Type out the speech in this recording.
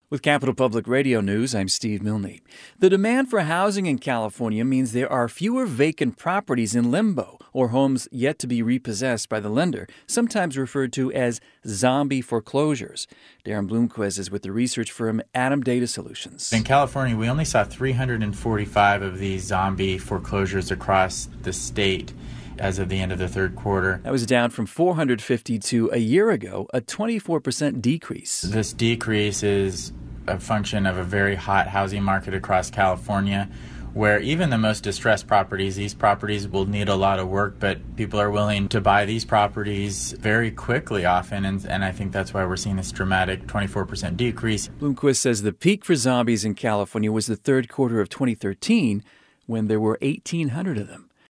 With Capital Public Radio News, I'm Steve Milne. The demand for housing in California means there are fewer vacant properties in limbo or homes yet to be repossessed by the lender, sometimes referred to as zombie foreclosures. Darren Bloomquist is with the research firm Adam Data Solutions. In California, we only saw 345 of these zombie foreclosures across the state as of the end of the third quarter. That was down from 452 a year ago, a 24% decrease. This decrease is a function of a very hot housing market across California, where even the most distressed properties, these properties will need a lot of work, but people are willing to buy these properties very quickly often, and I think that's why we're seeing this dramatic 24% decrease. Bloomquist says the peak for zombies in California was the third quarter of 2013, when there were 1,800 of them.